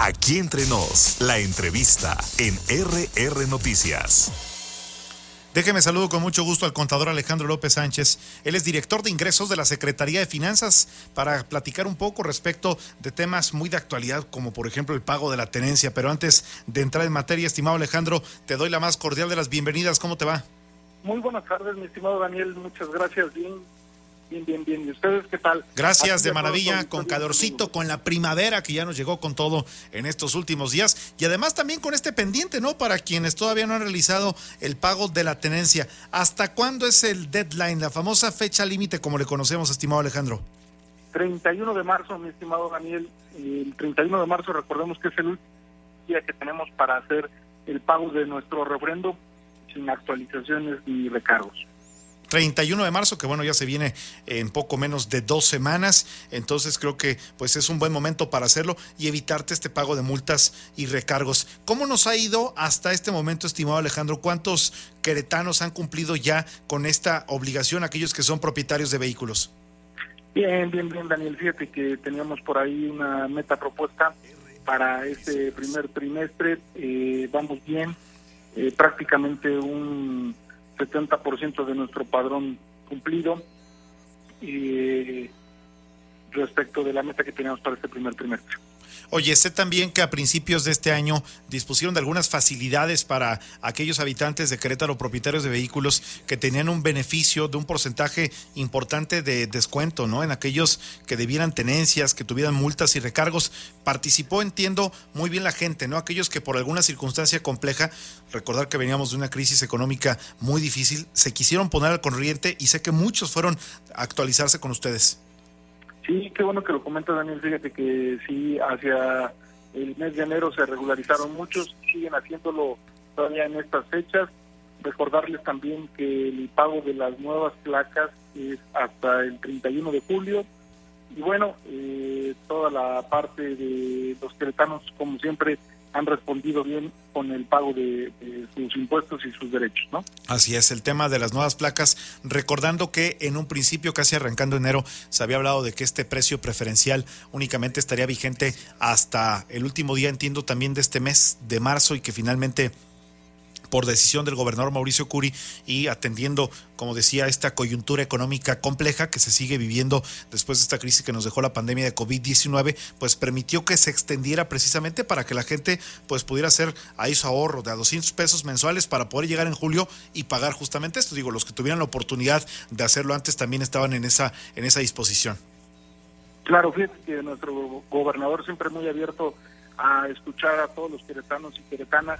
Aquí entre nos, la entrevista en RR Noticias. Déjeme saludo con mucho gusto al contador Alejandro López Sánchez. Él es director de ingresos de la Secretaría de Finanzas para platicar un poco respecto de temas muy de actualidad, como por ejemplo el pago de la tenencia. Pero antes de entrar en materia, estimado Alejandro, te doy la más cordial de las bienvenidas. ¿Cómo te va? Muy buenas tardes, mi estimado Daniel. Muchas gracias. Bien. ¿Y ustedes qué tal? Gracias, de maravilla, con calorcito, con la primavera que ya nos llegó con todo en estos últimos días, y además también con este pendiente, ¿no? Para quienes todavía no han realizado el pago de la tenencia. ¿Hasta cuándo es el deadline, la famosa fecha límite como le conocemos, estimado Alejandro? 31 de marzo, mi estimado Daniel. El 31 de marzo, recordemos que es el último día que tenemos para hacer el pago de nuestro refrendo sin actualizaciones ni recargos. 31 de marzo, que bueno, ya se viene en poco menos de 2 semanas, entonces creo que pues es un buen momento para hacerlo y evitarte este pago de multas y recargos. ¿Cómo nos ha ido hasta este momento, estimado Alejandro? ¿Cuántos queretanos han cumplido ya con esta obligación, aquellos que son propietarios de vehículos? Bien, Daniel. Fíjate que teníamos por ahí una meta propuesta para este primer trimestre. Vamos bien, prácticamente un 70% de nuestro padrón cumplido respecto de la meta que teníamos para este primer trimestre. Oye, sé también que a principios de este año dispusieron de algunas facilidades para aquellos habitantes de Querétaro, propietarios de vehículos, que tenían un beneficio de un porcentaje importante de descuento, ¿no? En aquellos que debieran tenencias, que tuvieran multas y recargos. Participó, entiendo, muy bien la gente, ¿no? Aquellos que por alguna circunstancia compleja, recordar que veníamos de una crisis económica muy difícil, se quisieron poner al corriente y sé que muchos fueron a actualizarse con ustedes. Sí, qué bueno que lo comenta, Daniel. Fíjate que sí, hacia el mes de enero se regularizaron muchos, siguen haciéndolo todavía en estas fechas. Recordarles también que el pago de las nuevas placas es hasta el 31 de julio. Y bueno, toda la parte de los queretanos, como siempre, han respondido bien con el pago de sus impuestos y sus derechos, ¿no? Así es, el tema de las nuevas placas, recordando que en un principio, casi arrancando enero, se había hablado de que este precio preferencial únicamente estaría vigente hasta el último día, entiendo, también de este mes de marzo, y que finalmente, por decisión del gobernador Mauricio Curi y atendiendo, como decía, esta coyuntura económica compleja que se sigue viviendo después de esta crisis que nos dejó la pandemia de COVID-19, pues permitió que se extendiera precisamente para que la gente pues pudiera hacer ahí su ahorro de a 200 pesos mensuales para poder llegar en julio y pagar justamente esto. Digo, los que tuvieran la oportunidad de hacerlo antes también estaban en esa disposición. Claro, fíjate que nuestro gobernador siempre muy abierto a escuchar a todos los queretanos y queretanas.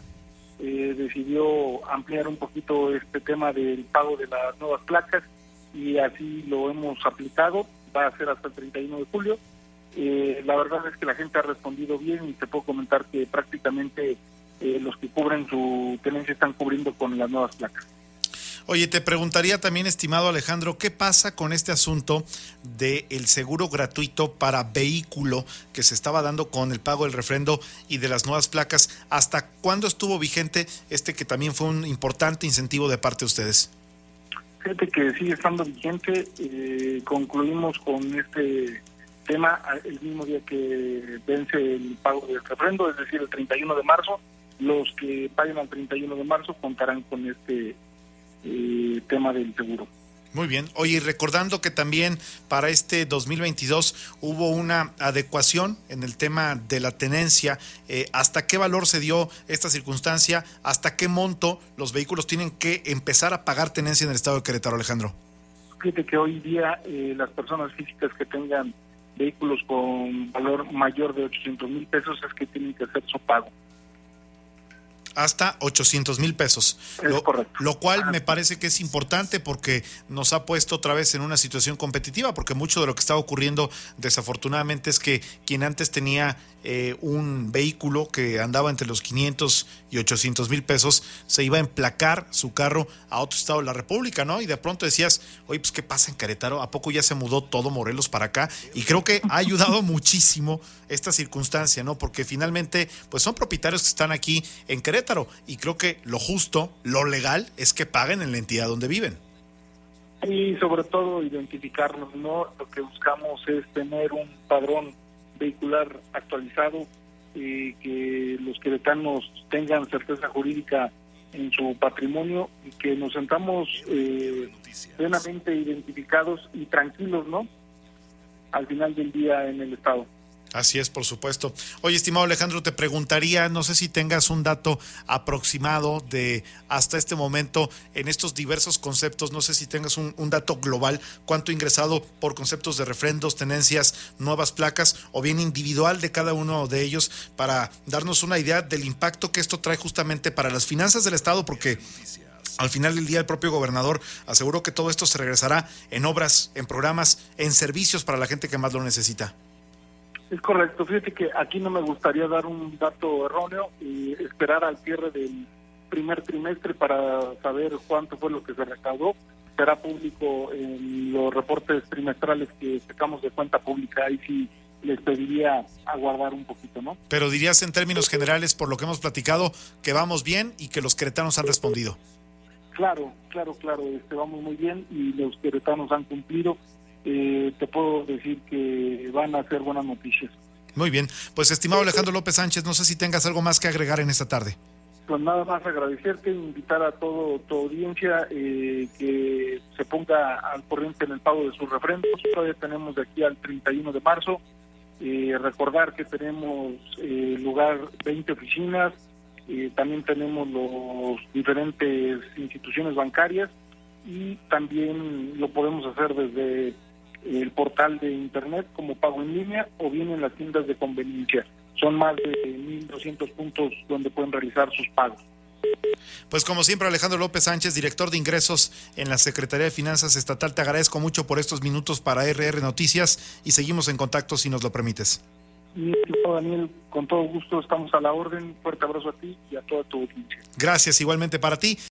Decidió ampliar un poquito este tema del pago de las nuevas placas y así lo hemos aplicado. Va a ser hasta el 31 de julio. La verdad es que la gente ha respondido bien y te puedo comentar que prácticamente los que cubren su tenencia están cubriendo con las nuevas placas. Oye, te preguntaría también, estimado Alejandro, ¿qué pasa con este asunto del seguro gratuito para vehículo que se estaba dando con el pago del refrendo y de las nuevas placas? ¿Hasta cuándo estuvo vigente que también fue un importante incentivo de parte de ustedes? Fíjate que sigue estando vigente. Concluimos con este tema el mismo día que vence el pago del refrendo, es decir, el 31 de marzo. Los que paguen al 31 de marzo contarán con este tema del seguro. Muy bien. Oye, y recordando que también para este 2022 hubo una adecuación en el tema de la tenencia, ¿hasta qué valor se dio esta circunstancia? ¿Hasta qué monto los vehículos tienen que empezar a pagar tenencia en el estado de Querétaro, Alejandro? Fíjate que hoy día las personas físicas que tengan vehículos con valor mayor de 800,000 pesos es que tienen que hacer su pago. Hasta 800,000 pesos. Lo cual me parece que es importante porque nos ha puesto otra vez en una situación competitiva, porque mucho de lo que está ocurriendo desafortunadamente es que quien antes tenía un vehículo que andaba entre los 500 y 800,000 pesos, se iba a emplacar su carro a otro estado de la República, ¿no? Y de pronto decías, oye, pues ¿qué pasa en Querétaro? ¿A poco ya se mudó todo Morelos para acá? Y creo que ha ayudado muchísimo esta circunstancia, ¿no? Porque finalmente, pues son propietarios que están aquí en Querétaro y creo que lo justo, lo legal, es que paguen en la entidad donde viven. Y sobre todo identificarnos, ¿no? Lo que buscamos es tener un padrón vehicular actualizado que los queretanos tengan certeza jurídica en su patrimonio y que nos sentamos plenamente identificados y tranquilos, ¿no? Al final del día en el Estado. Así es, por supuesto. Oye, estimado Alejandro, te preguntaría, no sé si tengas un dato aproximado de hasta este momento en estos diversos conceptos, no sé si tengas un dato global, cuánto ingresado por conceptos de refrendos, tenencias, nuevas placas o bien individual de cada uno de ellos para darnos una idea del impacto que esto trae justamente para las finanzas del Estado, porque al final del día el propio gobernador aseguró que todo esto se regresará en obras, en programas, en servicios para la gente que más lo necesita. Es correcto, fíjate que aquí no me gustaría dar un dato erróneo y esperar al cierre del primer trimestre para saber cuánto fue lo que se recaudó. Será público en los reportes trimestrales que sacamos de cuenta pública, ahí sí les pediría aguardar un poquito, ¿no? Pero dirías en términos generales, por lo que hemos platicado, que vamos bien y que los queretanos han respondido. Claro, vamos muy bien y los queretanos han cumplido. Te puedo decir que van a ser buenas noticias. Muy bien, pues estimado Alejandro López Sánchez, no sé si tengas algo más que agregar en esta tarde. Pues nada más agradecerte, invitar a toda tu audiencia que se ponga al corriente en el pago de sus refrendos. Todavía tenemos de aquí al 31 de marzo. Recordar que tenemos lugar 20 oficinas, también tenemos los diferentes instituciones bancarias y también lo podemos hacer desde el portal de internet como pago en línea o bien en las tiendas de conveniencia. Son más de 1,200 puntos donde pueden realizar sus pagos. Pues como siempre, Alejandro López Sánchez, director de ingresos en la Secretaría de Finanzas Estatal, te agradezco mucho por estos minutos para RR Noticias y seguimos en contacto si nos lo permites. Mi estimado Daniel, con todo gusto estamos a la orden. Fuerte abrazo a ti y a toda tu audiencia. Gracias, igualmente para ti.